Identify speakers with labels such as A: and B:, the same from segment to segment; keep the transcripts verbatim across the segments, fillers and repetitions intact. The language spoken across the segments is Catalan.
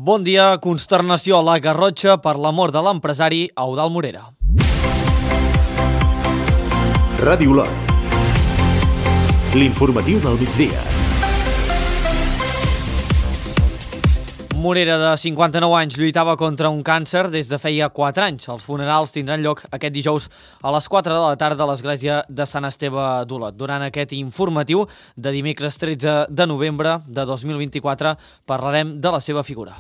A: Bon dia, consternació a la Garrotxa per la mort de l'empresari Eudald Morera.
B: Ràdio Olot. L'informatiu del migdia.
A: Morera, de cinquanta-nou anys, lluitava contra un càncer des de feia quatre anys. Els funerals tindran lloc aquest dijous a les quatre de la tarda a l'església de Sant Esteve d'Olot. Durant aquest informatiu de dimecres tretze de novembre de dos mil vint-i-quatre parlarem de la seva figura.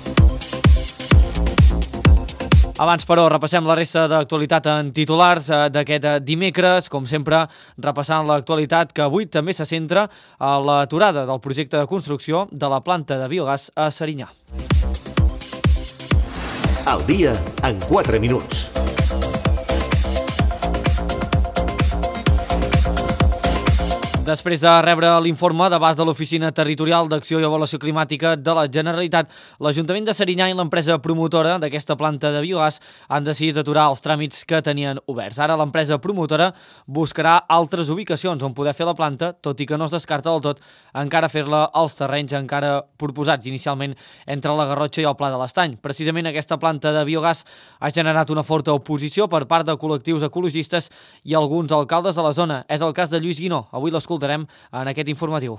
A: Abans, però, repassem la resta d'actualitat en titulars d'aquest dimecres, com sempre, repassant l'actualitat que avui també se centra a l'aturada del projecte de construcció de la planta de biogàs a Serinyà.
B: Al dia en quatre minuts.
A: Després de rebre l'informe d'abast de l'Oficina Territorial d'Acció i Avaluació Climàtica de la Generalitat, l'Ajuntament de Serinyà i l'empresa promotora d'aquesta planta de biogàs han decidit aturar els tràmits que tenien oberts. Ara l'empresa promotora buscarà altres ubicacions on poder fer la planta, tot i que no es descarta del tot encara fer-la als terrenys encara proposats inicialment entre la Garrotxa i el Pla de l'Estany. Precisament aquesta planta de biogàs ha generat una forta oposició per part de col·lectius ecologistes i alguns alcaldes de la zona. És el cas de Lluís Guinó. Avui l'escoltarem en aquest informatiu.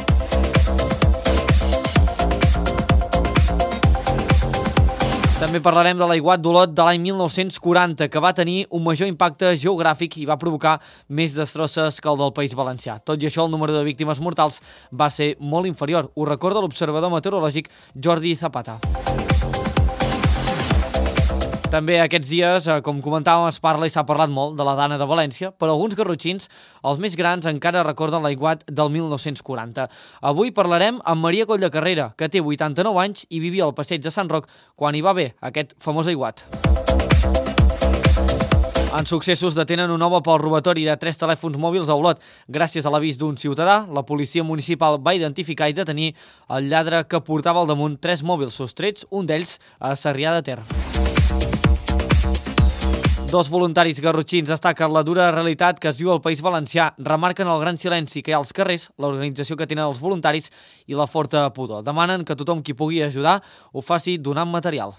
A: També parlarem de l'aiguat d'Olot de l'any mil nou-cents quaranta, que va tenir un major impacte geogràfic i va provocar més destrosses que el del País Valencià. Tot i això, el número de víctimes mortals va ser molt inferior. Ho recorda l'observador meteorològic Jordi Zapata. També aquests dies, com comentàvem, es parla i s'ha parlat molt de la Dana de València, però alguns garrotxins, els més grans, encara recorden l'aiguat del mil nou-cents quaranta. Avui parlarem amb Maria Coll-de-Carrera, que té vuitanta-nou anys i vivia al passeig de Sant Roc quan hi va haver aquest famós aiguat. En successos detenen un home pel robatori de tres telèfons mòbils a Olot. Gràcies a l'avís d'un ciutadà, la policia municipal va identificar i detenir el lladre que portava al damunt tres mòbils sostrets, un d'ells a Sarrià de Ter. Dos voluntaris garrotxins destaquen la dura realitat que es viu al País Valencià, remarquen el gran silenci que hi ha als carrers, l'organització que tenen els voluntaris i la forta pudor. Demanen que tothom qui pugui ajudar ho faci donant material.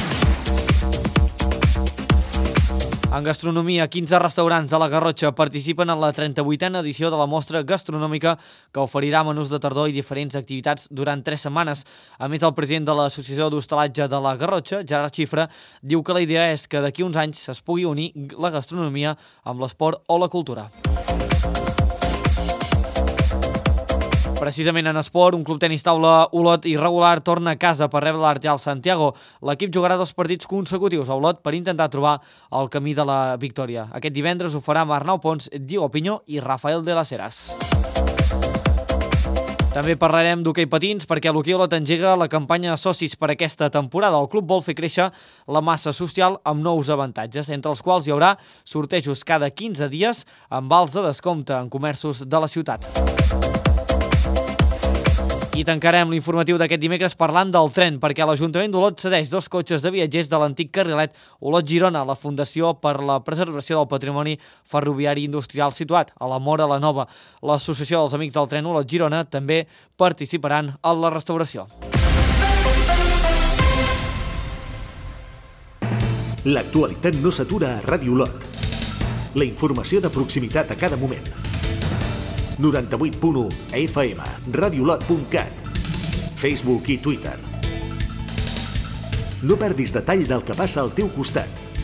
A: En gastronomia, quinze restaurants de la Garrotxa participen en la trenta-vuitena edició de la mostra gastronòmica que oferirà menús de tardor i diferents activitats durant tres setmanes. A més, el president de l'Associació d'Hostalatge de la Garrotxa, Gerard Xifra, diu que la idea és que d'aquí uns anys es pugui unir la gastronomia amb l'esport o la cultura. Precisament en esport, un club tenis taula Olot irregular torna a casa per rebre l'Arteal Santiago. L'equip jugarà dos partits consecutius a Olot per intentar trobar el camí de la victòria. Aquest divendres ho farà amb Arnau Pons, Diego Piño i Rafael de las Heras. També parlarem d'hoquei patins perquè l'Hoquei Olot engega la campanya socis per aquesta temporada. El club vol fer créixer la massa social amb nous avantatges, entre els quals hi haurà sortejos cada quinze dies amb vals de descompte en comerços de la ciutat. I tancarem l'informatiu d'aquest dimecres parlant del tren, perquè l'Ajuntament d'Olot cedeix dos cotxes de viatgers de l'antic carrilet Olot-Girona a la Fundació per la Preservació del Patrimoni Ferroviari Industrial situat a la Móra la Nova. L'Associació dels Amics del Tren Olot-Girona també participaran en la restauració.
B: L'actualitat no s'atura a Ràdio Olot. La informació de proximitat a cada moment. noranta-vuit punt u a F M, radiolot punt cat, Facebook i Twitter. No perdis detall del que passa al teu costat.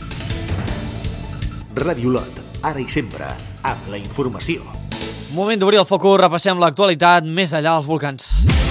B: Ràdio Olot, ara i sempre, amb la informació.
A: Moment d'obrir el focus, repassem l'actualitat més enllà dels volcans.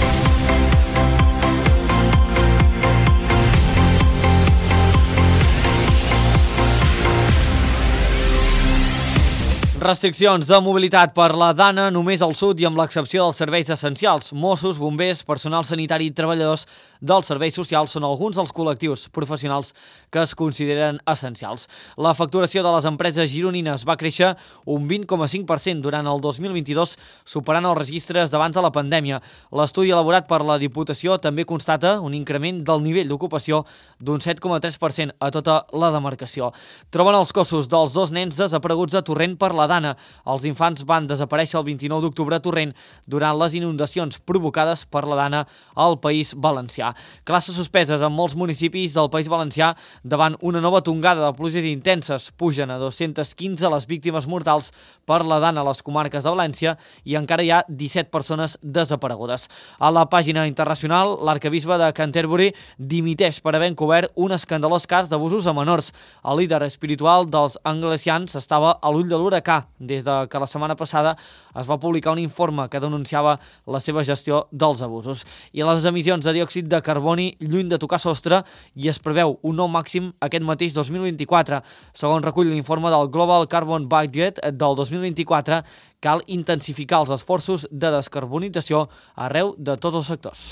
A: Restriccions de mobilitat per la Dana només al sud i amb l'excepció dels serveis essencials. Mossos, bombers, personal sanitari i treballadors dels serveis socials són alguns dels col·lectius professionals que es consideren essencials. La facturació de les empreses gironines va créixer un vint coma cinc per cent durant el dos mil vint-i-dos, superant els registres d'abans de la pandèmia. L'estudi elaborat per la Diputació també constata un increment del nivell d'ocupació d'un set coma tres per cent a tota la demarcació. Troben els cossos dels dos nens desapareguts a Torrent per la Dana. Els infants van desaparèixer el vint-i-nou d'octubre torrent durant les inundacions provocades per la Dana al País Valencià. Classes suspeses en molts municipis del País Valencià davant una nova tongada de pluges intenses. Pugen a dos-centes quinze les víctimes mortals per la Dana a les comarques de València i encara hi ha disset persones desaparegudes. A la pàgina internacional, l'arquebisbe de Canterbury dimiteix per haver encobert un escandalós cas d'abusos a menors. El líder espiritual dels anglesians estava a l'ull de l'huracà des de que la setmana passada es va publicar un informe que denunciava la seva gestió dels abusos. I les emissions de diòxid de carboni lluny de tocar sostre i es preveu un nou màxim aquest mateix dos mil vint-i-quatre. Segons recull l'informe del Global Carbon Budget del dos mil vint-i-quatre, cal intensificar els esforços de descarbonització arreu de tots els sectors.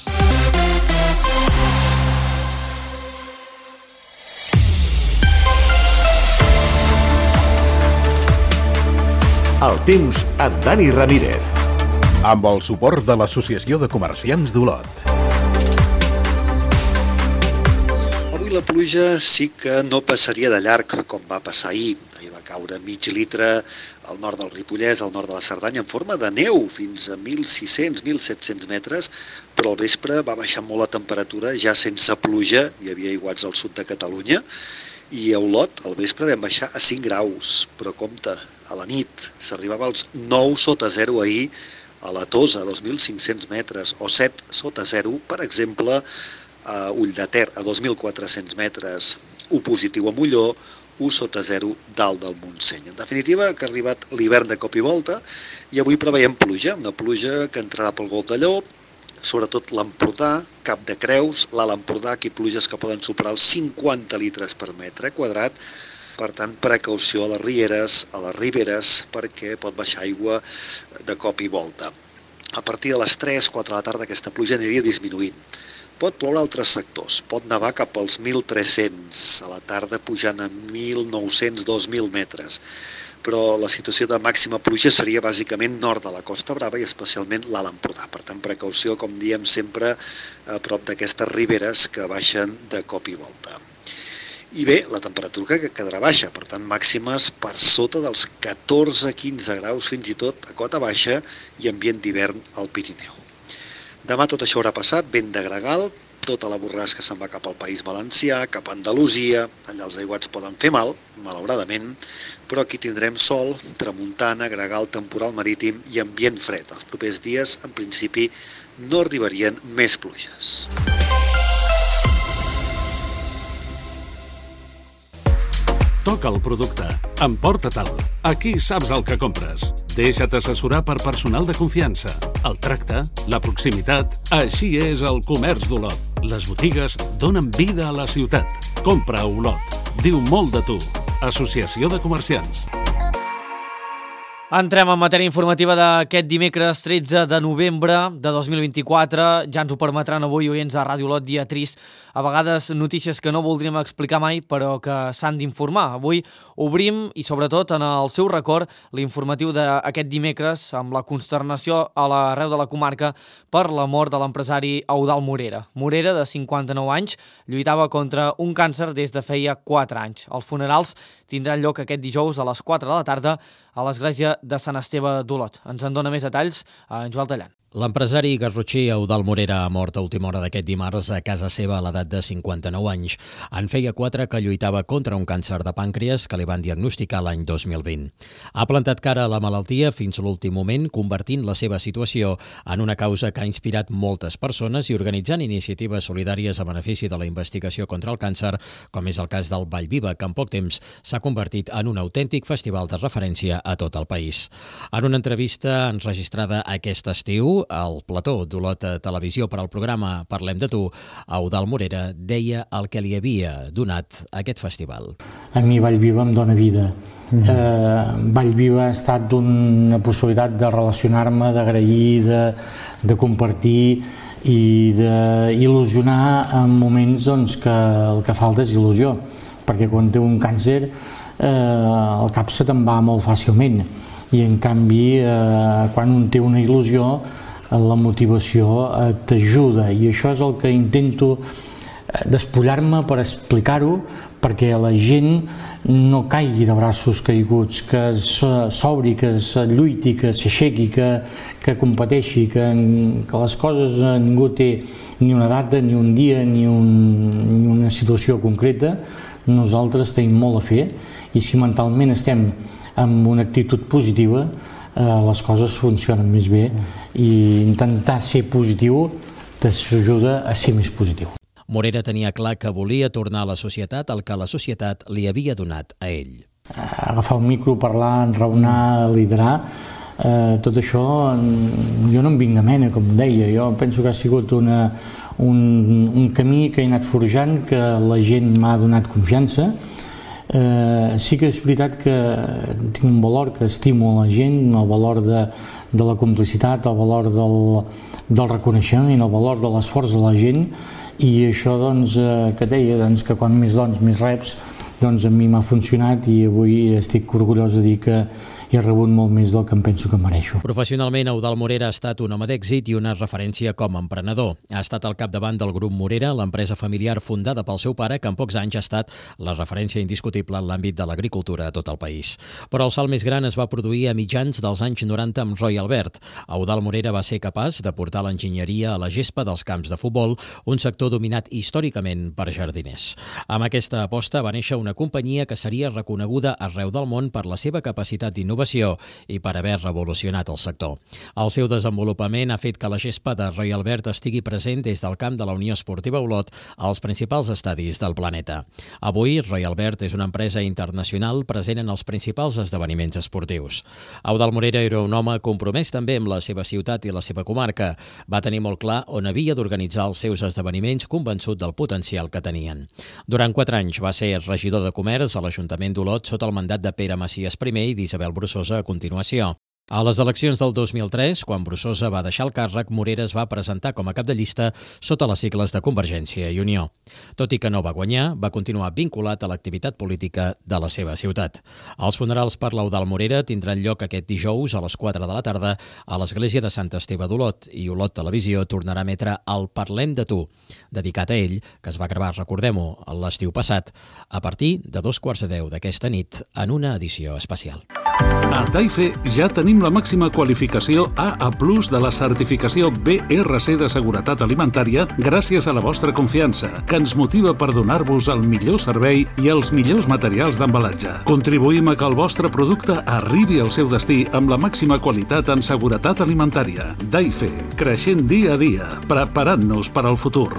B: El temps amb Dani Ramírez.
C: Amb el suport de l'Associació de Comerciants d'Olot.
D: Avui la pluja sí que no passaria de llarg, com va passar ahir. Ahir va caure mig litre al nord del Ripollès, al nord de la Cerdanya, en forma de neu, fins a mil sis-cents, mil set-cents metres, però al vespre va baixar molt la temperatura, ja sense pluja, hi havia aiguats al sud de Catalunya, i a Olot al vespre vam baixar a cinc graus, però compte, a la nit s'arribava als nou sota zero ahir a la Tosa, a dos mil cinc-cents metres, o set sota zero, per exemple, a Ulldeter, a dos mil quatre-cents metres, u positiu a Molló, u sota zero dalt del Montseny. En definitiva, que ha arribat l'hivern de cop i volta, i avui preveiem pluja, una pluja que entrarà pel Golf de Llop, sobretot l'Empordà, Cap de Creus, l'Alt Empordà, aquí pluges que poden superar els cinquanta litres per metre quadrat. Per tant, precaució a les rieres, a les riberes, perquè pot baixar aigua de cop i volta. A partir de les tres quatre de la tarda aquesta pluja aniria disminuint. Pot ploure a altres sectors, pot nevar cap als mil tres-cents, a la tarda pujant a mil nou-cents dos mil metres. Però la situació de màxima pluja seria bàsicament nord de la Costa Brava i especialment l'Alt Empordà. Per tant, precaució, com diem sempre, a prop d'aquestes riberes que baixen de cop i volta. I bé, la temperatura que quedarà baixa, per tant, màximes per sota dels catorze quinze graus, fins i tot a cota baixa i ambient d'hivern al Pirineu. Demà tot això haurà passat, vent de gregal, tota la borrasca se'n va cap al País Valencià, cap a Andalusia, allà els aiguats poden fer mal, malauradament, però aquí tindrem sol, tramuntana, gregal, temporal marítim i ambient fred. Els propers dies, en principi, no arribarien més pluges.
E: Toca el producte, emporta-te'l. Aquí saps el que compres. Deixa't assessorar per personal de confiança. El tracte, la proximitat, així és el comerç d'Olot. Les botigues donen vida a la ciutat. Compra a Olot. Diu molt de tu. Associació de Comerciants.
A: Entrem en matèria informativa d'aquest dimecres tretze de novembre de dos mil vint-i-quatre. Ja ens ho permetran avui oients de Ràdio Olot, dia trist. A vegades notícies que no voldríem explicar mai, però que s'han d'informar. Avui obrim, i sobretot en el seu record, l'informatiu d'aquest dimecres amb la consternació a l'arreu de la comarca per la mort de l'empresari Eudald Morera. Morera, de cinquanta-nou anys, lluitava contra un càncer des de feia quatre anys. Els funerals tindran lloc aquest dijous a les quatre de la tarda a l'església de Sant Esteve d'Olot. Ens en dona més detalls a en Joel Tallant.
F: L'empresari garrotxí Eudald Morera ha mort a última hora d'aquest dimarts a casa seva a l'edat de cinquanta-nou anys. En feia quatre que lluitava contra un càncer de pàncreas que li van diagnosticar l'any dos mil vint. Ha plantat cara a la malaltia fins a l'últim moment, convertint la seva situació en una causa que ha inspirat moltes persones i organitzant iniciatives solidàries a benefici de la investigació contra el càncer, com és el cas del Vallviva, que en poc temps s'ha convertit en un autèntic festival de referència a tot el país. En una entrevista enregistrada aquest estiu, al plató d'Olot Televisió per al programa Parlem de tu, Eudald Morera deia el que li havia donat aquest festival.
G: A mi Vallviva em dona vida. Mm. Eh, Vallviva ha estat una possibilitat de relacionar-me, d'agrair, de, de compartir i d'il·lusionar en moments doncs, que el que falta és il·lusió, perquè quan té un càncer eh, el cap se te'n va molt fàcilment i en canvi eh, quan un té una il·lusió la motivació t'ajuda, i això és el que intento despullar-me per explicar-ho, perquè la gent no caigui de braços caiguts, que s'obri, que es lluiti, que s'aixequi, que, que competeixi, que, que les coses ningú té ni una data, ni un dia, ni, un, ni una situació concreta. Nosaltres tenim molt a fer i si mentalment estem amb una actitud positiva, eh, les coses funcionen més bé i intentar ser positiu t'ajuda a ser més positiu.
F: Morera tenia clar que volia tornar a la societat el que la societat li havia donat a ell.
G: Agafar el micro, parlar, enraonar, liderar, eh, tot això jo no em vinc de mena, com deia, jo penso que ha sigut una, un, un camí que he anat forjant, que la gent m'ha donat confiança. Eh, sí que és veritat que tinc un valor que estimo a la gent, el valor de, de la complicitat, el valor del, del reconeixement, el valor de l'esforç de la gent, i això doncs, eh, que deia doncs, que quan més dons, més reps, doncs a mi m'ha funcionat i avui estic orgullós de dir que he rebut molt més del que em penso que mereixo.
F: Professionalment, Eudald Morera ha estat un home d'èxit i una referència com a emprenedor. Ha estat al capdavant del grup Morera, l'empresa familiar fundada pel seu pare, que en pocs anys ha estat la referència indiscutible en l'àmbit de l'agricultura a tot el país. Però el salt més gran es va produir a mitjans dels anys noranta amb Roy Albert. Eudald Morera va ser capaç de portar l'enginyeria a la gespa dels camps de futbol, un sector dominat històricament per jardiners. Amb aquesta aposta va néixer una companyia que seria reconeguda arreu del món per la seva capacitat d'innovació i per haver revolucionat el sector. El seu desenvolupament ha fet que la gespa de Roy Albert estigui present des del camp de la Unió Esportiva Olot als principals estadis del planeta. Avui, Roy Albert és una empresa internacional present en els principals esdeveniments esportius. Eudald Morera era un home compromès també amb la seva ciutat i la seva comarca. Va tenir molt clar on havia d'organitzar els seus esdeveniments, convençut del potencial que tenien. Durant quatre anys va ser regidor de comerç a l'Ajuntament d'Olot sota el mandat de Pere Macias primer i d'Isabel Brussosa a continuació. A les eleccions del dos mil tres, quan Brussosa va deixar el càrrec, Morera es va presentar com a cap de llista sota les sigles de Convergència i Unió. Tot i que no va guanyar, va continuar vinculat a l'activitat política de la seva ciutat. Els funerals per l'Eudald Morera tindran lloc aquest dijous a les quatre de la tarda a l'església de Sant Esteve d'Olot i Olot Televisió tornarà a emetre el Parlem de tu, dedicat a ell, que es va gravar, recordem-ho, l'estiu passat, a partir de dos quarts de deu d'aquesta nit en una edició especial.
E: A Daife ja tenim la màxima qualificació A A plus de la certificació B R C de seguretat alimentària gràcies a la vostra confiança, que ens motiva per donar-vos el millor servei i els millors materials d'embalatge. Contribuïm a que el vostre producte arribi al seu destí amb la màxima qualitat en seguretat alimentària. Daife, creixent dia a dia, preparant-nos per al futur.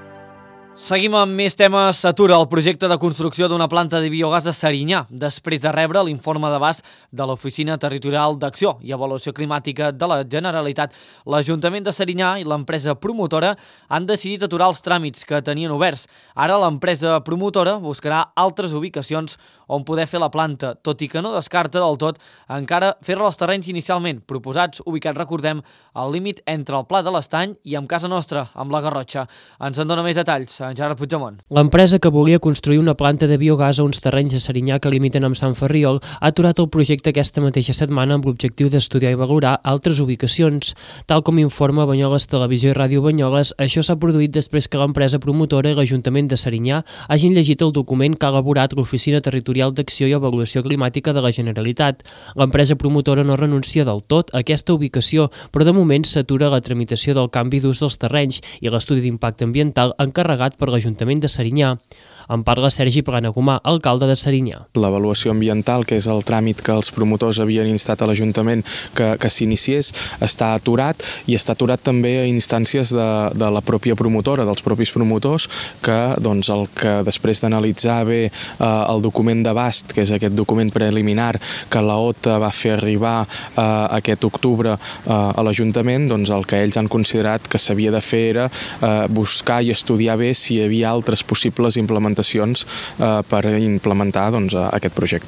A: Seguim amb més temes. S'atura el projecte de construcció d'una planta de biogàs a Serinyà, després de rebre l'informe d'abast de l'Oficina Territorial d'Acció i Avaluació Climàtica de la Generalitat. L'Ajuntament de Serinyà i l'empresa promotora han decidit aturar els tràmits que tenien oberts. Ara l'empresa promotora buscarà altres ubicacions on poder fer la planta, tot i que no descarta del tot encara fer-la als terrenys inicialment proposats, ubicats, recordem, al límit entre el Pla de l'Estany i amb casa nostra, amb la Garrotxa. Ens en dona més detalls en Gerard Puigdemont.
H: L'empresa que volia construir una planta de biogàs a uns terrenys de Serinyà que limiten amb Sant Ferriol ha aturat el projecte aquesta mateixa setmana amb l'objectiu d'estudiar i valorar altres ubicacions. Tal com informa Banyoles Televisió i Ràdio Banyoles, això s'ha produït després que l'empresa promotora i l'Ajuntament de Serinyà hagin llegit el document que ha elaborat l'Oficina Territorial d'Acció i Avaluació Climàtica de la Generalitat. L'empresa promotora no renuncia del tot a aquesta ubicació, però de moment s'atura la tramitació del canvi d'ús dels terrenys i l'estudi d'impacte ambiental encarregat per l'Ajuntament de Serinyà. En parla Sergi Planagumà, alcalde de Serinyà.
I: L'avaluació ambiental, que és el tràmit que els promotors havien instat a l'Ajuntament que, que s'iniciés, està aturat i està aturat també a instàncies de, de la pròpia promotora, dels propis promotors, que doncs, el que després d'analitzar bé eh, el document d'abast, que és aquest document preliminar que la O T A va fer arribar eh, aquest octubre eh, a l'Ajuntament, doncs el que ells han considerat que s'havia de fer era eh, buscar i estudiar bé si hi havia altres possibles implementacions eh, per implementar doncs, aquest projecte.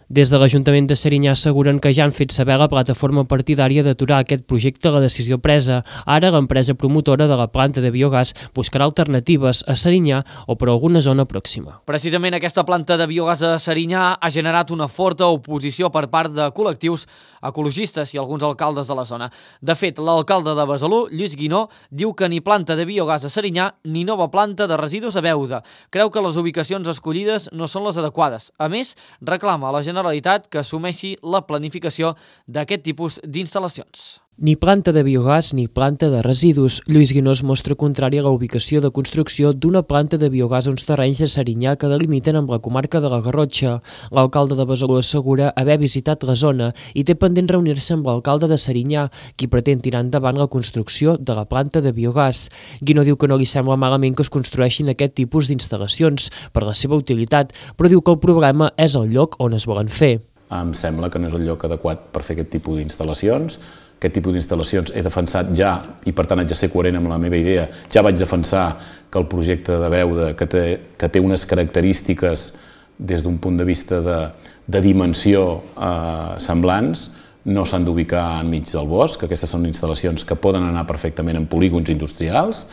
H: Des de l'Ajuntament de Serinyà asseguren que ja han fet saber a la plataforma partidària d'aturar aquest projecte la decisió presa. Ara l'empresa promotora de la planta de biogàs buscarà alternatives a Serinyà o per alguna zona pròxima.
A: Precisament aquesta planta de biogàs a Serinyà ha generat una forta oposició per part de col·lectius ecologistes i alguns alcaldes de la zona. De fet, l'alcalde de Besalú, Lluís Guinó, diu que ni planta de biogàs a Serinyà ni nova planta de residus a Beuda. Creu que les ubicacions escollides no són les adequades. A més, reclama a la Generalitat que assumeixi la planificació d'aquest tipus d'instal·lacions.
H: Ni planta de biogàs ni planta de residus. Lluís Guinó es mostra contrari a la ubicació de construcció d'una planta de biogàs a uns terrenys de Serinyà que delimiten amb la comarca de la Garrotxa. L'alcalde de Besalú assegura haver visitat la zona i té pendent reunir-se amb l'alcalde de Serinyà, qui pretén tirar endavant la construcció de la planta de biogàs. Guinó diu que no li sembla malament que es construeixin aquest tipus d'instal·lacions per la seva utilitat, però diu que el problema és el lloc on es volen fer.
J: Em sembla que no és el lloc adequat per fer aquest tipus d'instal·lacions. Aquest tipus d'instal·lacions he defensat ja, i per tant haig de ser coherent amb la meva idea, ja vaig defensar que el projecte de Beuda, que té, que té unes característiques des d'un punt de vista de, de dimensió eh, semblants, no s'han d'ubicar enmig del bosc, que aquestes són instal·lacions que poden anar perfectament en polígons industrials,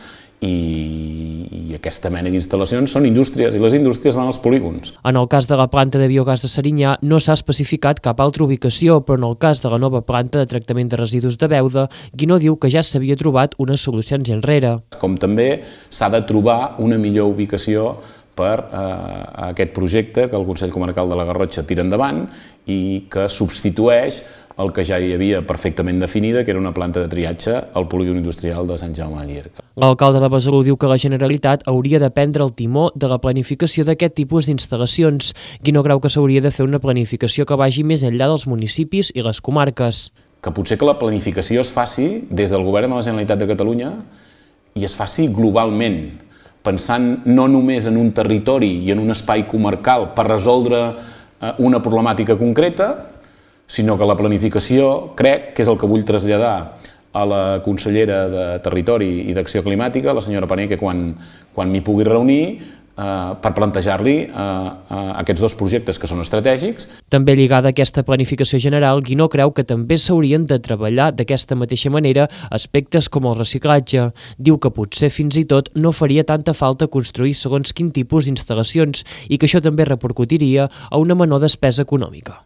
J: i, i aquesta mena d'instal·lacions són indústries, i les indústries van als polígons.
H: En el cas de la planta de biogàs de Serinyà no s'ha especificat cap altra ubicació, però en el cas de la nova planta de tractament de residus de Beuda, Guinó diu que ja s'havia trobat una solució anys enrere.
J: Com també s'ha de trobar una millor ubicació per eh, aquest projecte que el Consell Comarcal de la Garrotxa tira endavant i que substitueix el que ja hi havia perfectament definida, que era una planta de triatge al polígon industrial de Sant Jaume de Llierca.
H: L'alcalde de Besalú diu que la Generalitat hauria de prendre el timó de la planificació d'aquest tipus d'instal·lacions. Guinó creu que s'hauria de fer una planificació que vagi més enllà dels municipis i les comarques.
J: Que potser que la planificació es faci des del Govern de la Generalitat de Catalunya i es faci globalment, pensant no només en un territori i en un espai comarcal per resoldre una problemàtica concreta, sinó que la planificació, crec que és el que vull traslladar a la consellera de Territori i d'Acció Climàtica, la senyora Pané, que quan, quan m'hi pugui reunir, eh, per plantejar-li eh, eh, aquests dos projectes que són estratègics.
H: També lligada a aquesta planificació general, Guinó creu que també s'haurien de treballar d'aquesta mateixa manera aspectes com el reciclatge. Diu que potser fins i tot no faria tanta falta construir segons quin tipus d'instal·lacions i que això també repercutiria a una menor despesa econòmica.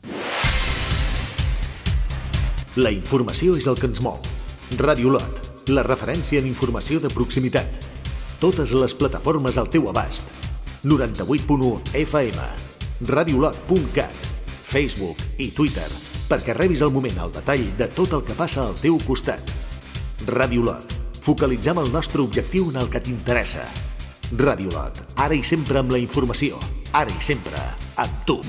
B: La informació és el que ens mou. Ràdio Lot, la referència en informació de proximitat. Totes les plataformes al teu abast. noranta-vuit punt u F M, radiolot punt cat, Facebook i Twitter, perquè rebis al moment el detall de tot el que passa al teu costat. Ràdio Lot, focalitzem el nostre objectiu en el que t'interessa. Ràdio Lot, ara i sempre amb la informació, ara i sempre amb tu.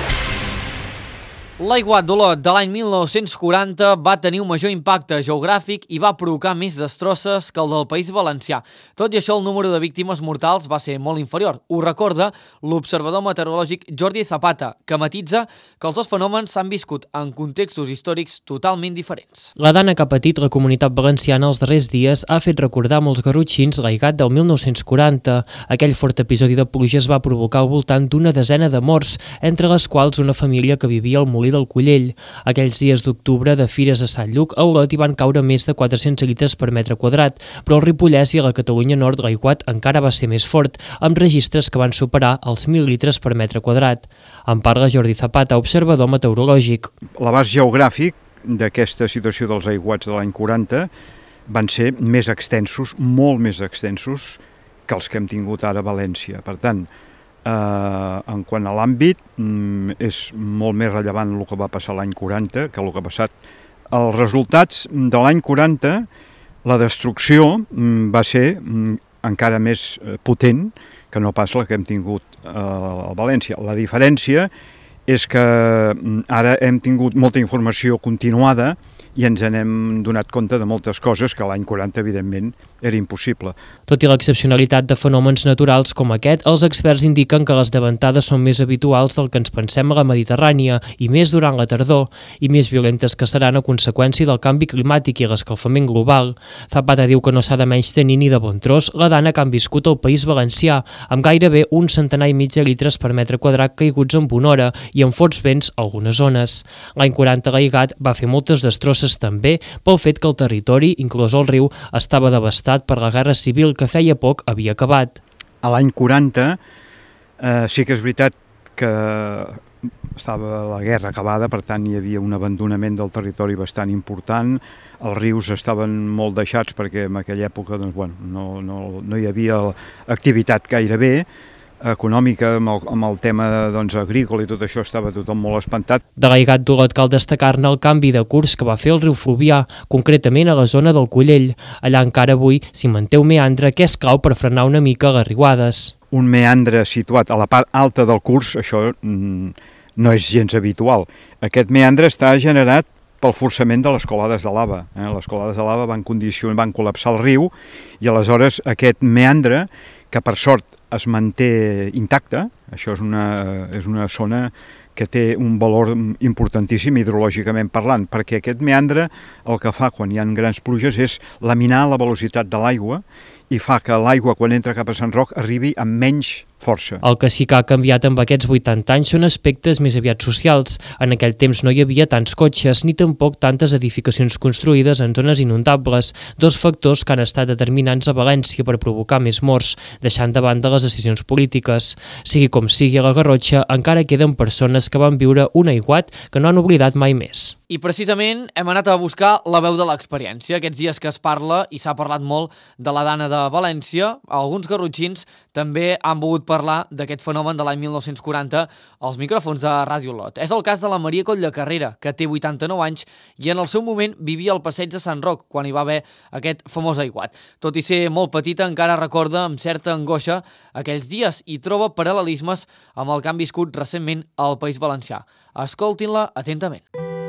A: L'aiguat d'Olot de l'any mil nou-cents quaranta va tenir un major impacte geogràfic i va provocar més destrosses que el del País Valencià. Tot i això, el número de víctimes mortals va ser molt inferior. Ho recorda l'observador meteorològic Jordi Zapata, que matitza que els dos fenòmens s'han viscut en contextos històrics totalment diferents.
H: La dana que ha patit la comunitat valenciana els darrers dies ha fet recordar molts garrotxins l'aigat del mil nou-cents quaranta. Aquell fort episodi de pluges va provocar al voltant d'una desena de morts, entre les quals una família que vivia al molí del Collell. Aquells dies d'octubre de fires a Sant Lluc, a Olot hi van caure més de quatre-cents litres per metre quadrat, però al Ripollès i a la Catalunya Nord l'aiguat encara va ser més fort, amb registres que van superar els mil litres per metre quadrat. En parla Jordi Zapata, observador meteorològic.
K: L'abast geogràfic d'aquesta situació dels aiguats de l'any quaranta van ser més extensos, molt més extensos que els que hem tingut ara a València. Per tant, Uh, en quant a l'àmbit, um, és molt més rellevant el que va passar l'any quaranta que el que ha passat. Els resultats de l'any quaranta, la destrucció um, va ser um, encara més uh, potent que no pas la que hem tingut uh, a València. La diferència és que um, ara hem tingut molta informació continuada i ens n'hem donat compte de moltes coses que l'any quaranta, evidentment, era impossible.
H: Tot i l'excepcionalitat de fenòmens naturals com aquest, els experts indiquen que les davantades són més habituals del que ens pensem a la Mediterrània i més durant la tardor, i més violentes que seran a conseqüència del canvi climàtic i l'escalfament global. Zapata diu que no s'ha de menystenir ni de bon tros la dana que han viscut al País Valencià, amb gairebé un centenar i mig de litres per metre quadrat caiguts en una hora i amb forts vents a algunes zones. L'any quaranta l'Aigat va fer moltes destrosses també pel fet que el territori, inclòs el riu, estava devastat per la Guerra Civil que feia poc havia acabat.
K: A l'any quaranta eh, sí que és veritat que estava la guerra acabada, per tant hi havia un abandonament del territori bastant important, els rius estaven molt deixats perquè en aquella època doncs, bueno, no, no, no hi havia activitat gairebé econòmica, amb el, amb el tema doncs, agrícola i tot això estava tothom molt espantat.
H: De l'Aigat d'Olot cal destacar-ne el canvi de curs que va fer el riu Fluvià, concretament a la zona del Collell. Allà encara avui s'hi manté un meandre que és clau per frenar una mica les riuades.
K: Un meandre situat a la part alta del curs, això mm, no és gens habitual. Aquest meandre està generat pel forçament de les colades de lava. Eh? Les colades de lava van condicionar, van col·lapsar el riu i aleshores aquest meandre, que per sort es manté intacte, això és una, és una zona que té un valor importantíssim hidrològicament parlant, perquè aquest meandre el que fa quan hi ha grans pluges és laminar la velocitat de l'aigua i fa que l'aigua, quan entra cap a Sant Roc, arribi amb menys força.
H: El que sí que ha canviat amb aquests vuitanta anys són aspectes més aviat socials. En aquell temps no hi havia tants cotxes ni tampoc tantes edificacions construïdes en zones inundables, dos factors que han estat determinants a València per provocar més morts, deixant de banda les decisions polítiques. Sigui com sigui, a la Garrotxa encara queden persones que van viure un aiguat que no han oblidat mai més.
A: I precisament hem anat a buscar la veu de l'experiència. Aquests dies que es parla, i s'ha parlat molt de la dana de València, alguns garrotxins també han volgut parlar d'aquest fenomen de l'any mil nou-cents quaranta als micròfons de Ràdio Olot. És el cas de la Maria Coll-de-Carrera, que té vuitanta-nou anys i en el seu moment vivia al passeig de Sant Roc, quan hi va haver aquest famós aiguat. Tot i ser molt petita, encara recorda amb certa angoixa aquells dies i troba paral·lelismes amb el que han viscut recentment al País Valencià. Escoltin-la atentament.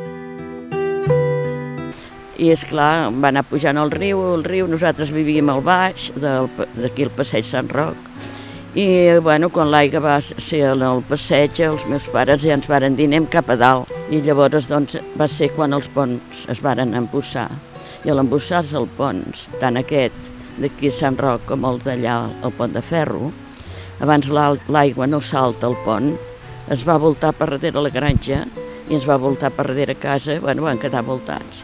L: I és clar, va anar pujant el riu, el riu, nosaltres vivíem al baix, d'aquí al passeig Sant Roc, i bueno, quan l'aigua va ser al passeig, els meus pares ja ens varen dir anem cap a dalt, i llavors doncs va ser quan els ponts es varen embussar, i a l'embussar-se els ponts, tant aquest d'aquí a Sant Roc com el d'allà, el pont de ferro, abans l'aigua no salta al pont, es va voltar per darrere la granja i ens va voltar per darrere casa, bueno, van quedar voltats.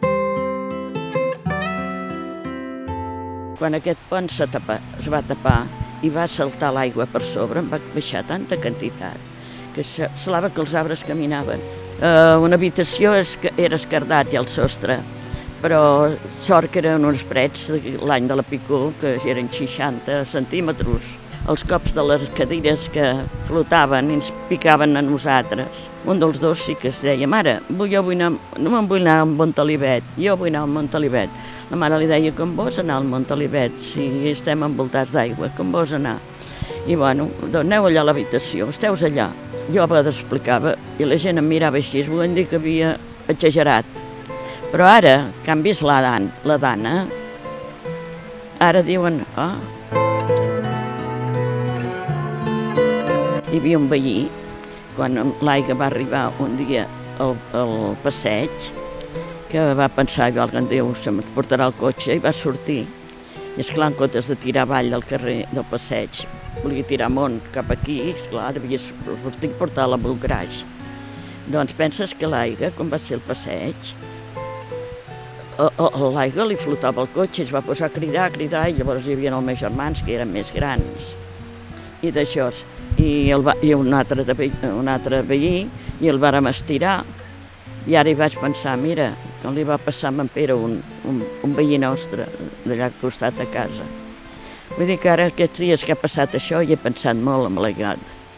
L: Quan aquest pont es va tapar i va saltar l'aigua per sobre, em va baixar tanta quantitat que semblava que els arbres caminaven. Una habitació era esquerdat i al sostre, però sort que eren uns parets l'any de la Picó, que eren seixanta centímetres. Els cops de les cadires que flotaven i ens picaven a nosaltres. Un dels dos sí que es deia, mare, jo vull anar, no me'n vull anar a Montalivet, jo vull anar a Montalivet. La mare li deia, com vols anar al Montalivet si estem envoltats d'aigua, com vols anar? I bueno, doncs aneu allà a l'habitació, esteu allà. Jo a vegades explicava i la gent em mirava així, es volien dir que havia exagerat. Però ara, que han vist la, dan, la dana, ara diuen, ah, hi havia un veí, quan l'aigua va arribar un dia al, al passeig, que va pensar, valga'm Déu, se'm portarà el cotxe, i va sortir. I esclar, en comptes de tirar avall del carrer del passeig, volia tirar amunt cap aquí, esclar, devia sortir i portar la Bulgraix. Doncs penses que l'aigua, com va ser el passeig, l'aigua li flotava el cotxe, es va posar a cridar, a cridar, i llavors hi havia els meus germans, que eren més grans. I d'això, i, el, i un, altre de, un altre veí, i el vàrem estirar. I ara hi vaig pensar, mira, com li va passar a en Pere, un, un, un veí nostre, d'allà al costat de casa. Vull dir que ara aquests dies que ha passat això hi he pensat molt amb l'Aigat.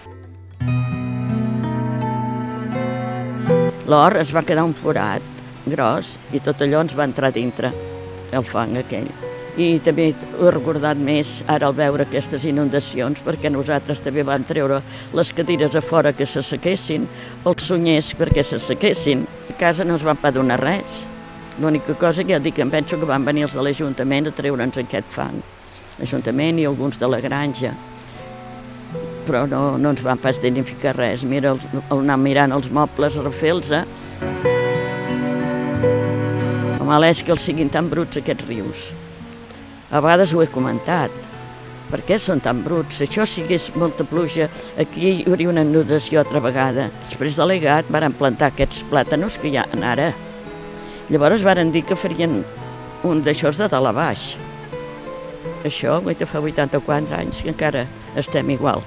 L: L'or es va quedar un forat gros i tot allò ens va entrar dintre, el fang aquell. I també he recordat més ara al veure aquestes inundacions, perquè nosaltres també vam treure les cadires a fora que se sequessin, els sunyers perquè se sequessin. A casa no es va donar res. L'única cosa que ja dic, em penso que van venir els de l'Ajuntament a treure'ns aquest fang. L'Ajuntament i alguns de la granja. Però no, no ens van pas dignificar res. Mira, el, el anar mirant els mobles, refer-los. El mal és que els siguin tan bruts aquests rius. A vegades ho he comentat. Per què són tan bruts? Si això sigués molta pluja, aquí hi hauria una inundació altra vegada. Després de l'Egat varen plantar aquests plàtanos que hi ha ara. Llavors varen dir que farien un d'aixòs de dalt a baix. Això ho he de fa vuitanta-quatre anys, que encara estem igual.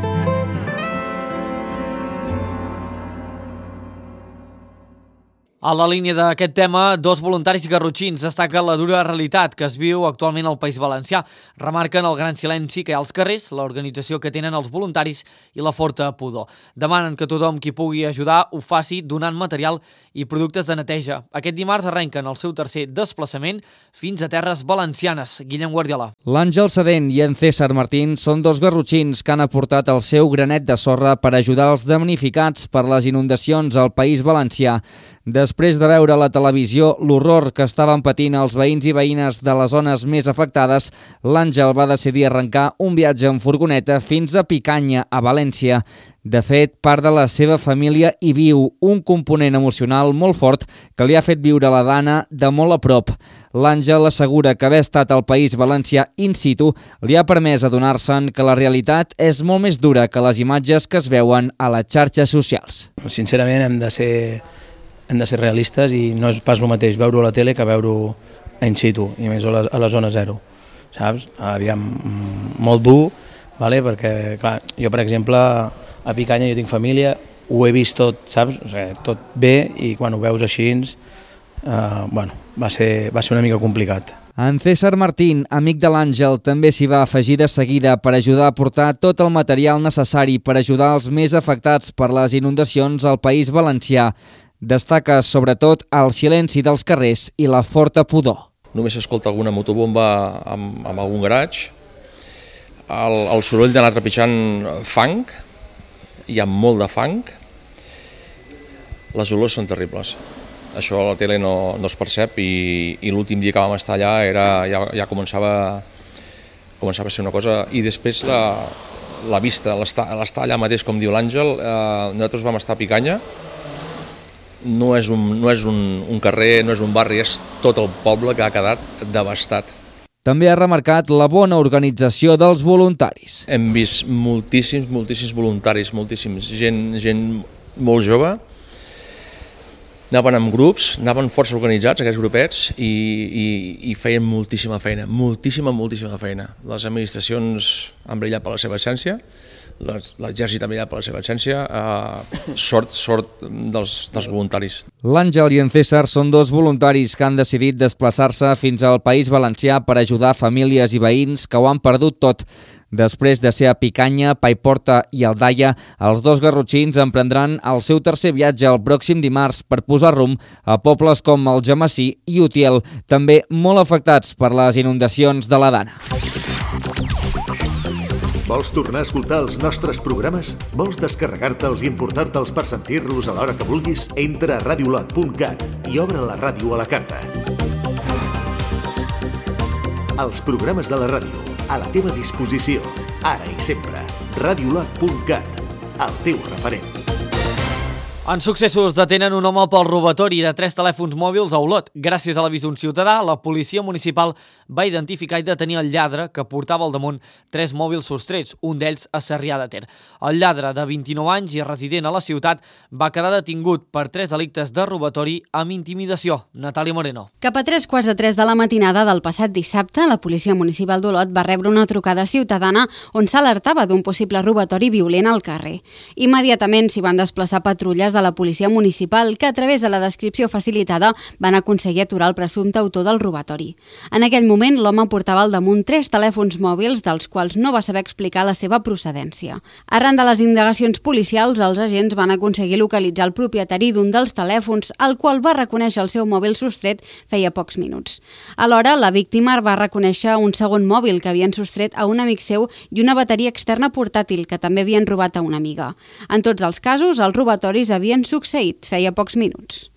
A: A la línia d'aquest tema, dos voluntaris garrotxins destaquen la dura realitat que es viu actualment al País Valencià. Remarquen el gran silenci que hi ha als carrers, l'organització que tenen els voluntaris i la forta pudor. Demanen que tothom qui pugui ajudar ho faci donant material i productes de neteja. Aquest dimarts arrenquen el seu tercer desplaçament fins a terres valencianes. Guillem Guardiola.
M: L'Àngel Sedent i en César Martín són dos garrotxins que han aportat el seu granet de sorra per ajudar els damnificats per les inundacions al País Valencià. Després de veure a la televisió l'horror que estaven patint els veïns i veïnes de les zones més afectades, l'Àngel va decidir arrencar un viatge en furgoneta fins a Picanya, a València. De fet, part de la seva família hi viu, un component emocional molt fort que li ha fet viure la Dana de molt a prop. L'Àngel assegura que haver estat al País Valencià in situ li ha permès adonar-se'n que la realitat és molt més dura que les imatges que es veuen a les xarxes socials.
N: Sincerament hem de ser... hem de ser realistes i no és pas el mateix veure-ho a la tele que veure-ho in situ, i més a la, a la zona zero, saps? Aviam, molt dur, vale? Perquè, clar, jo, per exemple, a Picanya jo tinc família, ho he vist tot, saps? O sigui, tot bé, i quan ho veus així, eh, bueno, va ser, va ser una mica complicat.
M: En César Martín, amic de l'Àngel, també s'hi va afegir de seguida per ajudar a portar tot el material necessari per ajudar els més afectats per les inundacions al País Valencià. Destaca sobretot el silenci dels carrers i la forta pudor.
O: Només s'escolta alguna motobomba amb, amb algun garatge, el, el soroll d'anar trepitjant fang, hi ha molt de fang, les olors són terribles. Això a la tele no, no es percep i, i l'últim dia que vam estar allà era, ja, ja començava, començava a ser una cosa. I després la, la vista, l'estar allà mateix, com diu l'Àngel, eh, nosaltres vam estar a Picanya. No és, un, no és un, un carrer, no és un barri, és tot el poble que ha quedat devastat.
M: També ha remarcat la bona organització dels voluntaris.
O: Hem vist moltíssims, moltíssims voluntaris, moltíssims, gent, gent molt jove. Anaven amb grups, anaven força organitzats, aquests grupets, i, i, i feien moltíssima feina, moltíssima, moltíssima feina. Les administracions han brillat per la seva essència, l'exèrcit ha brillat per la seva essència, eh, sort, sort dels, dels voluntaris.
M: L'Àngel i en César són dos voluntaris que han decidit desplaçar-se fins al País Valencià per ajudar famílies i veïns que ho han perdut tot. Després de ser a Picanya, Paiporta i Aldaia, els dos garrotxins emprendran el seu tercer viatge el pròxim dimarts per posar rumb a pobles com Algemesí i Utiel, també molt afectats per les inundacions de la Dana.
B: Vols tornar a escoltar els nostres programes? Vols descarregar-te'ls i importar-te'ls per sentir-los a l'hora que vulguis? Entra a radiolot punt cat i obre la ràdio a la carta. Els programes de la ràdio, a la teva disposició, ara i sempre. radiolot punt cat, el teu referent.
A: En successos detenen un home pel robatori de tres telèfons mòbils a Olot. Gràcies a l'avís d'un ciutadà, la policia municipal va identificar i detenir el lladre que portava al damunt tres mòbils sostrets, un d'ells a Sarrià de Ter. El lladre, de vint-i-nou anys i resident a la ciutat, va quedar detingut per tres delictes de robatori amb intimidació. Natàlia Moreno.
P: Cap a tres quarts de tres de la matinada del passat dissabte, la policia municipal d'Olot va rebre una trucada ciutadana on s'alertava d'un possible robatori violent al carrer. Immediatament s'hi van desplaçar patrulles de la policia municipal que, a través de la descripció facilitada, van aconseguir aturar el presumpte autor del robatori. En aquell moment, l'home portava al damunt tres telèfons mòbils dels quals no va saber explicar la seva procedència. Arran de les indagacions policials, els agents van aconseguir localitzar el propietari d'un dels telèfons, el qual va reconèixer el seu mòbil sostret feia pocs minuts. Alhora, la víctima va reconèixer un segon mòbil que havien sostret a un amic seu i una bateria externa portàtil que també havien robat a una amiga. En tots els casos, els robatoris havien succeït feia pocs minuts.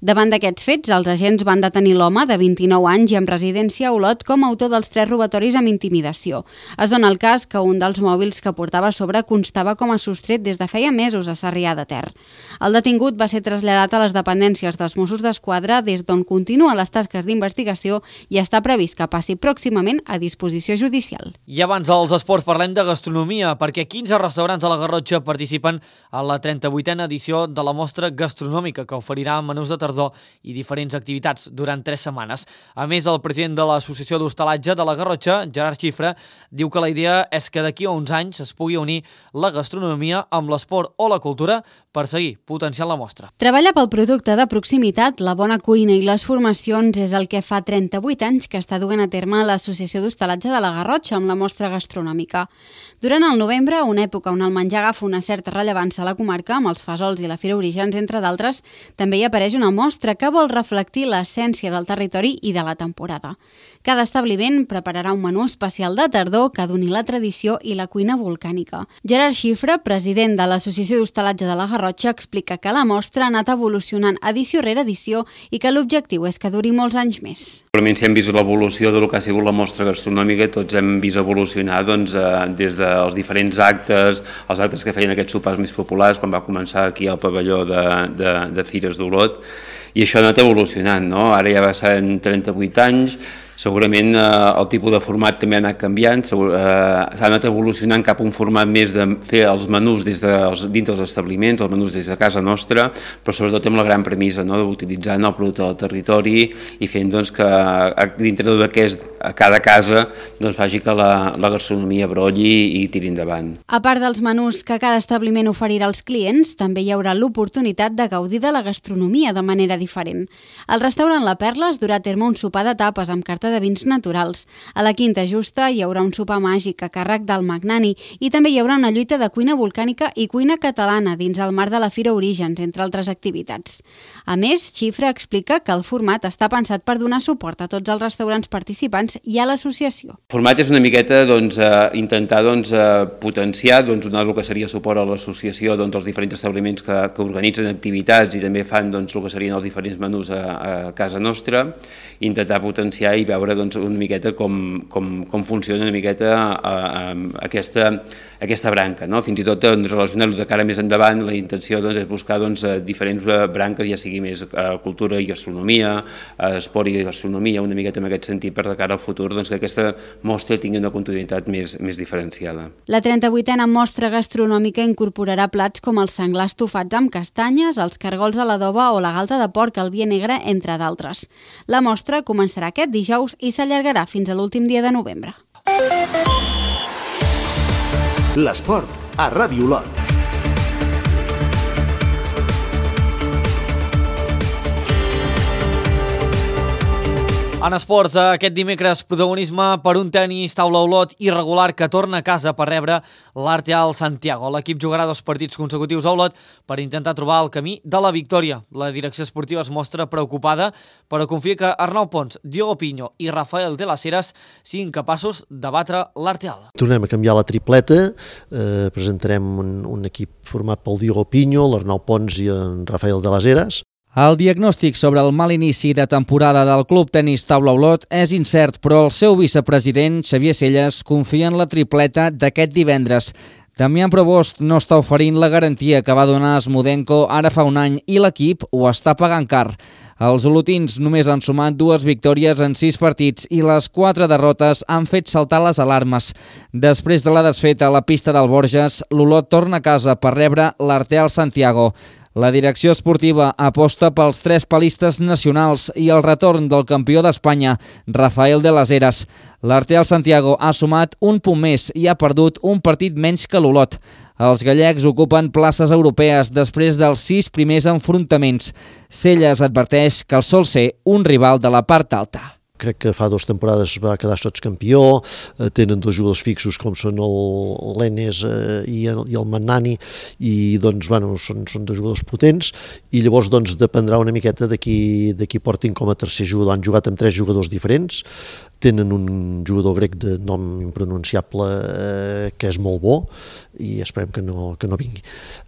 P: Davant d'aquests fets, els agents van detenir l'home de vint-i-nou anys i amb residència a Olot com a autor dels tres robatoris amb intimidació. Es dona el cas que un dels mòbils que portava a sobre constava com a sostret des de feia mesos a Sarrià de Ter. El detingut va ser traslladat a les dependències dels Mossos d'Esquadra, des d'on continua les tasques d'investigació i està previst que passi pròximament a disposició judicial.
A: I abans dels esports parlem de gastronomia, perquè quinze restaurants de la Garrotxa participen a la trenta-vuitena edició de la mostra gastronòmica, que oferirà menús de tardor i diferents activitats durant tres setmanes. A més, el president de l'Associació d'Hostalatge de la Garrotxa, Gerard Xifra, diu que la idea és que d'aquí a uns anys es pugui unir la gastronomia amb l'esport o la cultura per seguir potenciant la mostra.
P: Treballar pel producte de proximitat, la bona cuina i les formacions és el que fa trenta-vuit anys que està duent a terme l'Associació d'Hostalatge de la Garrotxa amb la mostra gastronòmica. Durant el novembre, una època on el menjar agafa una certa rellevància a la comarca, amb els fesols i la Fira Orígens, entre d'altres, també hi apareix una mostra que vol reflectir l'essència del territori i de la temporada. Cada establiment prepararà un menú especial de tardor que doni la tradició i la cuina volcànica. Gerard Xifra, president de l'Associació d'Hostalatge de la Garrotxa, explica que la mostra ha anat evolucionant edició rere edició i que l'objectiu és que duri molts anys més.
Q: Segurament si hem vist l'evolució del que ha sigut la mostra gastronòmica, tots hem vist evolucionar doncs, des dels diferents actes, els actes que feien aquests sopars més populars, quan va començar aquí al pavelló de, de, de Fires d'Olot, i això ha anat evolucionant, no? Ara ja va ser en trenta-vuit anys, segurament eh, el tipus de format també ha anat canviant, segur, eh, s'ha anat evolucionant cap a un format més de fer els menús des de, dins dels establiments, els menús des de casa nostra, però sobretot amb la gran premissa, no?, d'utilitzar el producte del territori i fent doncs, que dintre d'aquest, a cada casa, doncs, faci que la, la gastronomia brolli i tiri endavant.
P: A part dels menús que cada establiment oferirà als clients, també hi haurà l'oportunitat de gaudir de la gastronomia de manera diferent. El restaurant La Perla es durà a terme un sopar de tapes amb carta de vins naturals. A la Quinta Justa hi haurà un sopar màgic a càrrec del Magnani i també hi haurà una lluita de cuina volcànica i cuina catalana dins el marc de la Fira Orígens, entre altres activitats. A més, Xifra explica que el format està pensat per donar suport a tots els restaurants participants i a l'associació.
Q: El format és una miqueta doncs, eh, intentar doncs, eh, potenciar, doncs, donar el que seria suport a l'associació doncs, als diferents establiments que, que organitzen activitats i també fan doncs, el que serien els diferents menús a, a casa nostra, intentar potenciar i veure doncs, una miqueta com, com, com funciona una miqueta a, a, a aquesta, aquesta branca. No? Fins i tot doncs, relacionar-ho de cara més endavant, la intenció doncs, és buscar doncs, diferents branques, ja sigui més eh, cultura i gastronomia, eh, esport i gastronomia, una miqueta en aquest sentit per de cara al futur, doncs, que aquesta mostra tingui una continuïtat més, més diferenciada.
P: La trenta-vuitena mostra gastronòmica incorporarà plats com els senglars estofats amb castanyes, els cargols a l'adoba o la galta de porc al vi negre, entre d'altres. La mostra començarà aquest dijous i s'allargarà fins a l'últim dia de novembre.
B: L'esport a Ràdio Olot.
A: En esports, aquest dimecres, protagonisme per un tenis taula Olot irregular que torna a casa per rebre l'Arteal Santiago. L'equip jugarà dos partits consecutius a Olot per intentar trobar el camí de la victòria. La direcció esportiva es mostra preocupada, però confia que Arnau Pons, Diogo Piño i Rafael de las Heras siguin capaços de batre l'Arteal.
R: Tornem a canviar la tripleta, eh, presentarem un, un equip format pel Diogo Piño, l'Arnau Pons i en Rafael de las Heras.
M: El diagnòstic sobre el mal inici de temporada del Club Tenis Taula Olot és incert, però el seu vicepresident, Xavier Selles, confia en la tripleta d'aquest divendres. Damián Provost no està oferint la garantia que va donar Smudenko ara fa un any i l'equip ho està pagant car. Els olotins només han sumat dues victòries en sis partits i les quatre derrotes han fet saltar les alarmes. Després de la desfeta a la pista del Borges, l'Olot torna a casa per rebre l'Arteal Santiago. La direcció esportiva aposta pels tres palistes nacionals i el retorn del campió d'Espanya, Rafael de las Heras. L'Arteal Santiago ha sumat un punt més i ha perdut un partit menys que l'Olot. Els gallecs ocupen places europees després dels sis primers enfrontaments. Selles adverteix que el sol ser un rival de la part alta.
R: Crec que fa dues temporades va quedar sotscampió, eh, tenen dos jugadors fixos com són l'Enes eh, i, el, i el Magnani, i doncs, bueno, són, són dos jugadors potents, i llavors doncs, dependrà una miqueta de qui, de qui portin com a tercer jugador. Han jugat amb tres jugadors diferents, tenen un jugador grec de nom impronunciable eh, que és molt bo i esperem que no, que no vingui.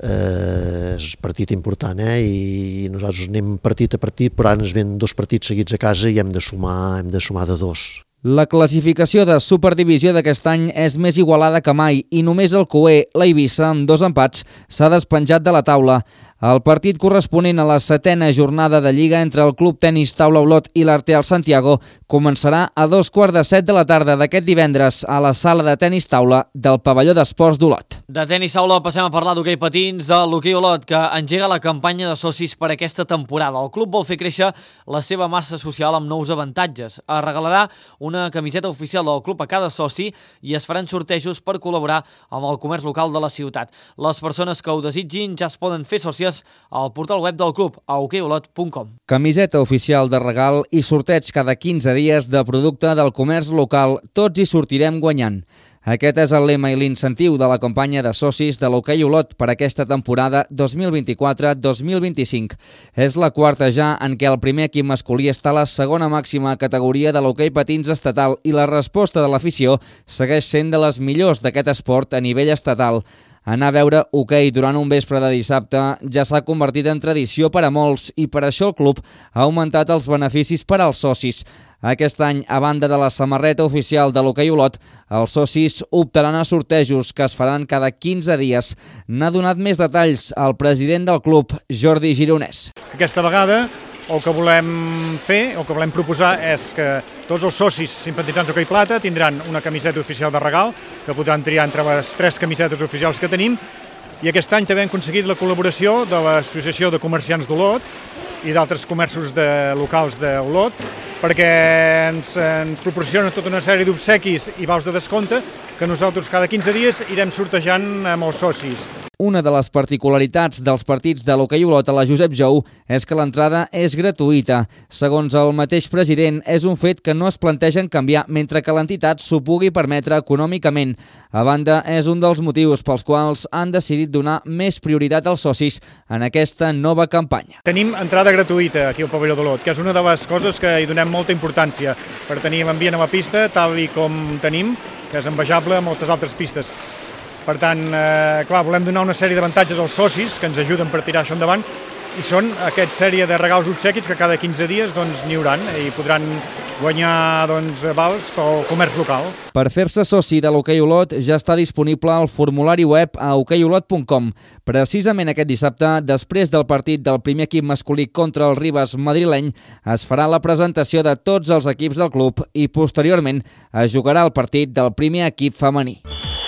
R: Eh, és partit important, eh? I nosaltres anem partit a partit, però ara ens ven dos partits seguits a casa i hem de sumar, hem de sumar de dos.
M: La classificació de Superdivisió d'aquest any és més igualada que mai i només el Coé, la Eivissa, amb dos empats, s'ha despenjat de la taula. El partit corresponent a la setena jornada de Lliga entre el Club Tenis Taula Olot i l'Arteal Santiago començarà a dos quarts de set de la tarda d'aquest divendres a la sala de tenis taula del pavelló d'esports d'Olot.
A: De tenis taula passem a parlar d'hoquei patins de l'hoquei Olot, que engega la campanya de socis per aquesta temporada. El club vol fer créixer la seva massa social amb nous avantatges. Es regalarà una camiseta oficial del club a cada soci i es faran sortejos per col·laborar amb el comerç local de la ciutat. Les persones que ho desitgin ja es poden fer sòcies al portal web del club a hoquei olot punt com.
M: Camiseta oficial de regal i sorteig cada quinze dies de producte del comerç local. Tots hi sortirem guanyant. Aquest és el lema i l'incentiu de la campanya de socis de l'hoquei Olot per aquesta temporada dos mil vint-i-quatre dos mil vint-i-cinc. És la quarta ja en què el primer equip masculí està a la segona màxima categoria de l'hoquei patins estatal i la resposta de l'afició segueix sent de les millors d'aquest esport a nivell estatal. Anar a veure hoquei durant un vespre de dissabte ja s'ha convertit en tradició per a molts i per això el club ha augmentat els beneficis per als socis. Aquest any, a banda de la samarreta oficial de l'hoquei Olot, els socis optaran a sortejos que es faran cada quinze dies. N'ha donat més detalls el president del club, Jordi Gironès.
K: Aquesta vegada el que volem fer, el que volem proposar és que tots els socis simpatitzants d'hoquei plata tindran una camiseta oficial de regal que podran triar entre les tres camisetes oficials que tenim i aquest any també hem aconseguit la col·laboració de l'Associació de Comerciants d'Olot i d'altres comerços de, locals d'Olot perquè ens, ens proporcionen tota una sèrie d'obsequis i vals de descompte que nosaltres cada quinze dies irem sortejant amb els socis.
M: Una de les particularitats dels partits de l'hoquei Olot a la Josep Jou és que l'entrada és gratuïta. Segons el mateix president, és un fet que no es plantegen canviar mentre que l'entitat s'ho pugui permetre econòmicament. A banda, és un dels motius pels quals han decidit donar més prioritat als socis en aquesta nova campanya.
K: Tenim entrada gratuïta aquí al pavelló d'Olot, que és una de les coses que hi donem molta importància per tenir l'ambient a la pista tal i com tenim, que és envejable a moltes altres pistes. Per tant, eh, clar, volem donar una sèrie d'avantatges als socis que ens ajuden per tirar això endavant i són aquesta sèrie de regals obsequis que cada quinze dies doncs, n'hi hauran i podran guanyar doncs, vals pel comerç local.
M: Per fer-se soci de l'hoquei Olot ja està disponible el formulari web a hoquei olot punt com. Precisament aquest dissabte, després del partit del primer equip masculí contra el Ribes madrileny, es farà la presentació de tots els equips del club i posteriorment es jugarà el partit del primer equip femení.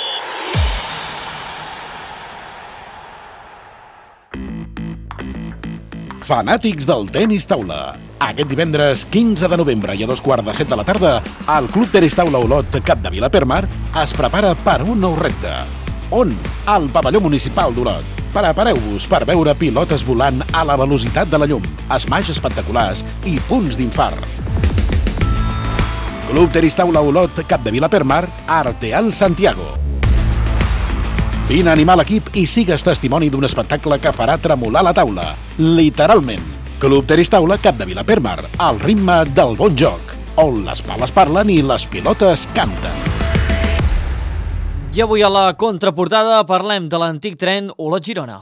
C: Fanàtics del tenis taula. Aquest divendres quinze de novembre i a dos quarts de set de la tarda, el Club Tenis Taula Olot Capdevila Permar es prepara per un nou repte. On? Al pavelló municipal d'Olot. Prepareu-vos per veure pilotes volant a la velocitat de la llum, esmaix espectaculars i punts d'infart. Club Tenis Taula Olot Capdevila Permar, Arteal Santiago. Vine a animar l'equip i sigues testimoni d'un espectacle que farà tremolar la taula. Literalment. Club Tenis Taula Capdevila Permar, al ritme del bon joc, on les pales parlen i les pilotes canten.
A: I avui a la contraportada parlem de l'antic tren Olot-Girona.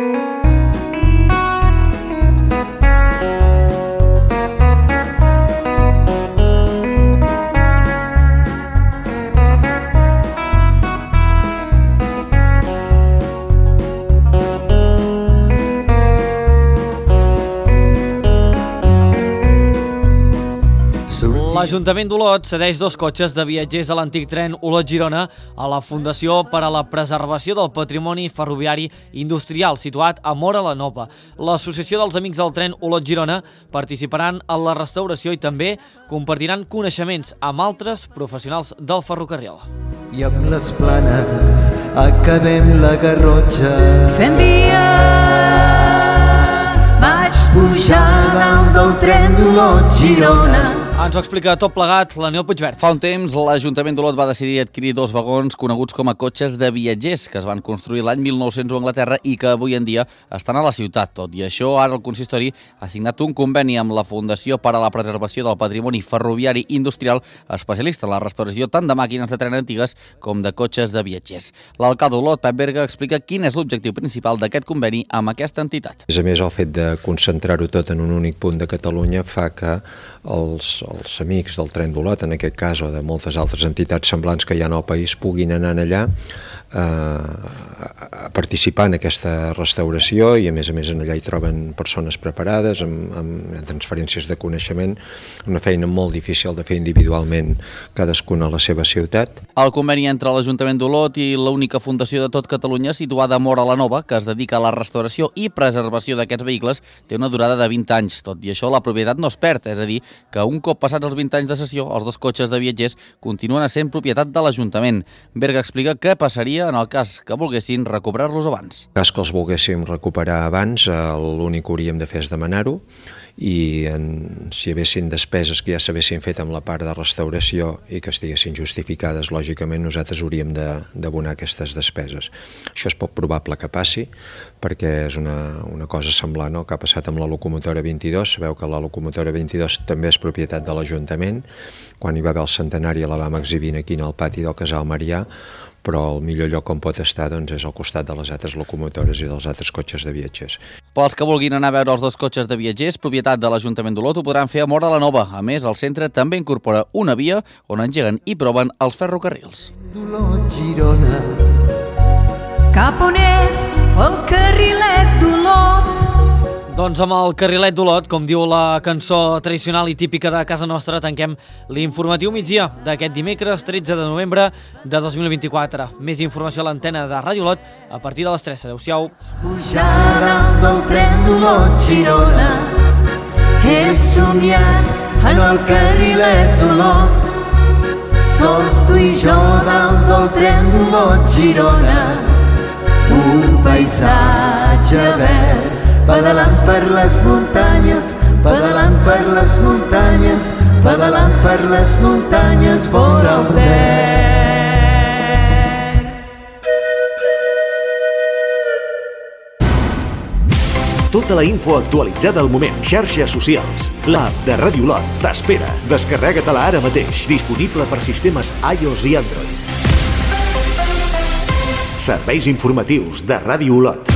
A: L'Ajuntament d'Olot cedeix dos cotxes de viatgers a l'antic tren Olot-Girona a la Fundació per a la Preservació del Patrimoni Ferroviari Industrial, situat a Móra la Nova. L'Associació dels Amics del Tren Olot-Girona participaran en la restauració i també compartiran coneixements amb altres professionals del ferrocarril.
S: I amb les planes acabem la Garrotxa.
T: Fem via, vaig pujar dalt del tren d'Olot-Girona.
A: Ens ho explica tot plegat l'Aniol Puigverd.
T: Fa un temps, l'Ajuntament d'Olot va decidir adquirir dos vagons coneguts com a cotxes de viatgers que es van construir l'any mil nou-cents a Anglaterra i que avui en dia estan a la ciutat. Tot i això, ara el consistori ha signat un conveni amb la Fundació per a la Preservació del Patrimoni Ferroviari Industrial, especialista en la restauració tant de màquines de tren antigues com de cotxes de viatgers. L'alcalde d'Olot, Pep Berga, explica quin és l'objectiu principal d'aquest conveni amb aquesta entitat.
U: A més, el fet de concentrar-ho tot en un únic punt de Catalunya fa que els, els amics del tren d'Olot, en aquest cas, o de moltes altres entitats semblants que hi ha al país, puguin anar allà eh, a participar en aquesta restauració i, a més a més, allà hi troben persones preparades, amb, amb transferències de coneixement, una feina molt difícil de fer individualment cadascuna a la seva ciutat.
T: El conveni entre l'Ajuntament d'Olot i l'única fundació de tot Catalunya situada a Móra la Nova, que es dedica a la restauració i preservació d'aquests vehicles, té una durada de vint anys. Tot i això, la propietat no es perd, és a dir, que un cop passats els vint anys de sessió, els dos cotxes de viatgers continuen sent propietat de l'Ajuntament. Berga explica què passaria en el cas que volguessin recuperar-los abans.
U: En cas que els volguéssim recuperar abans, l'únic que hauríem de fer és demanar-ho, i en, si hi haguessin despeses que ja s'haguessin fet amb la part de restauració i que estiguessin justificades, lògicament nosaltres hauríem d'abonar aquestes despeses. Això és poc probable que passi, perquè és una, una cosa semblant, no?, que ha passat amb la locomotora vint-i-dos. Sabeu que la locomotora vint-i-dos també és propietat de l'Ajuntament. Quan hi va haver el centenari la vam exhibir aquí en el pati del Casal Marià, però el millor lloc on pot estar doncs, és al costat de les altres locomotores i dels altres cotxes de viatgers.
T: Pels que vulguin anar a veure els dos cotxes de viatgers, propietat de l'Ajuntament d'Olot, ho podran fer a Móra la Nova. A més, el centre també incorpora una via on engeguen i proven els ferrocarrils.
S: d'Olot, Girona.
V: Cap on és el carrilet d'Olot?
A: Doncs amb el carrilet d'Olot, com diu la cançó tradicional i típica de casa nostra, tanquem l'informatiu migdia d'aquest dimecres tretze de novembre de dos mil vint-i-quatre. Més informació a l'antena de Ràdio Olot a partir de les tres. Adéu-siau.
V: Pujar dalt del tren d'Olot, Girona. He somiat en el carrilet d'Olot. Sols tu i jo dalt del tren d'Olot, Girona. Un paisatge verd, pedalant per les muntanyes, pedalant per les muntanyes, pedalant per les muntanyes, vora el verd.
B: Tota la info actualitzada al moment. Xarxes socials. L'app de Ràdio Olot t'espera. Descarrega-te-la ara mateix. Disponible per sistemes iOS i Android. Serveis informatius de Ràdio Olot.